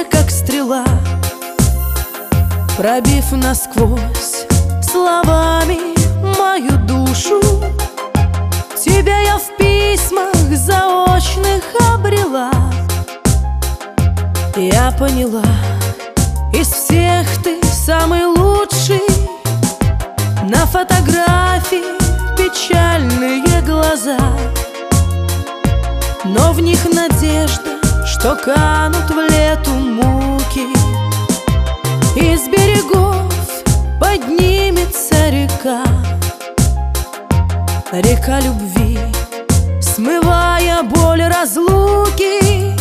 Метнулся, как стрела, пробив насквозь словами мою душу. Тебя я в письмах заочных обрела. Я поняла, из всех ты самый лучший. На фотографии печальные глаза, но в них надежда, что канут в лету муки. Из берегов поднимется река, река любви, смывая боль разлуки.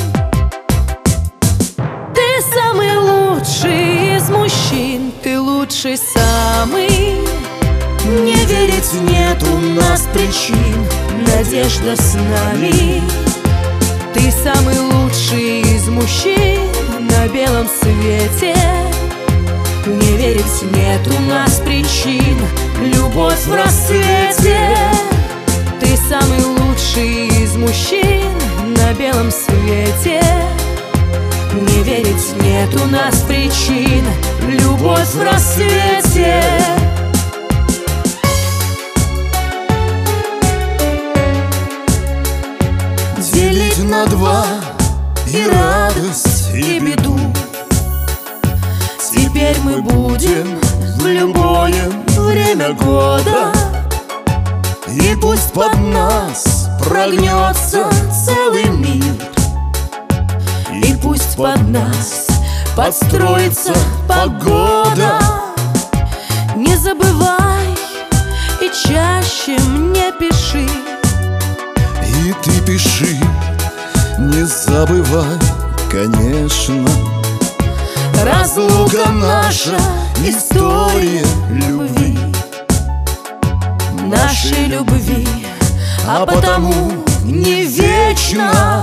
Ты самый лучший из мужчин, ты лучший самый. Не верить нет у нас причин, надежда с нами. Ты самый лучший из мужчин на белом свете. Не верить нет у нас причин, любовь в рассвете. Ты самый лучший из мужчин на белом свете. Не верить нет у нас причин, любовь в рассвете. Делить на два и радость, и беду. Теперь мы будем в любое время года. И пусть под нас прогнется целый мир, и пусть под нас подстроится погода. Не забывай и чаще мне пиши. И ты пиши, не забывай, конечно. Разлука наша история любви, нашей любви, а потому не вечно.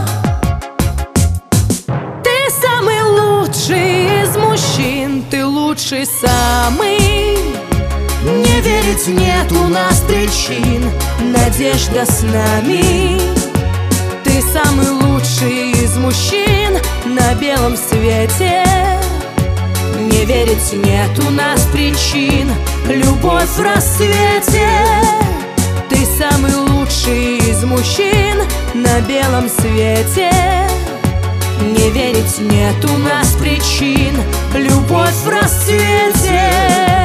Ты самый лучший из мужчин, ты лучший самый. Не верить нет у нас причин, надежда с нами. Ты самый лучший из мужчин на белом свете. Не верить нет у нас причин, любовь в рассвете. Ты самый лучший из мужчин на белом свете. Не верить нет у нас причин, любовь в рассвете.